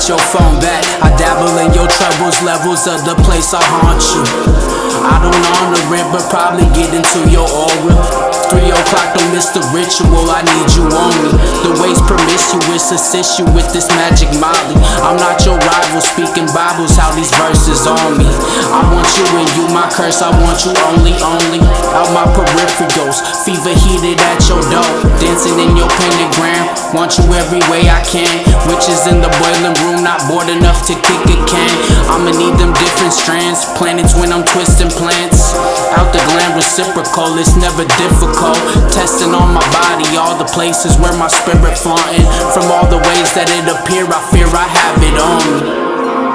got your phone back. I dabble in your troubles, levels of the place I haunt you. I don't honor it, but probably get into your aura. 3 o'clock, don't miss the ritual, I need you on me. The ways promiscuous, assist you with this magic molly. I'm not your rival, speaking Bibles, how these verses on me. I want you and you my curse, I want you only. Out my peripherals, fever heated at your door. Dancing in your pentagram, want you every way I can. Witches in the boiling room, not bored enough to kick a can. I'ma need them different strands, planets when I'm twisting plants. Out the glam reciprocal, it's never difficult. Testing on my body, all the places where my spirit flaunting. From all the ways that it appear, I fear I have it on me.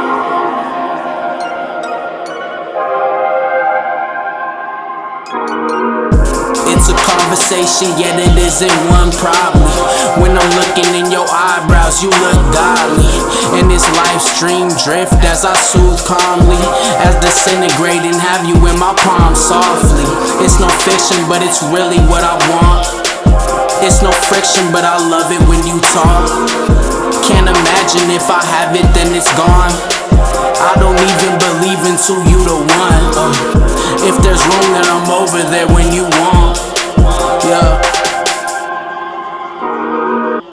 It's a conversation, yet it isn't one problem. When I'm looking in your eyebrows, you look godly. And this live stream drift as I soothe calmly, as disintegrate and have you in my palm softly. It's no fiction, but it's really what I want. It's no friction, but I love it when you talk. Can't imagine if I have it, then it's gone. I don't even believe until you the one. If there's room, then I'm over there when you want. Yeah.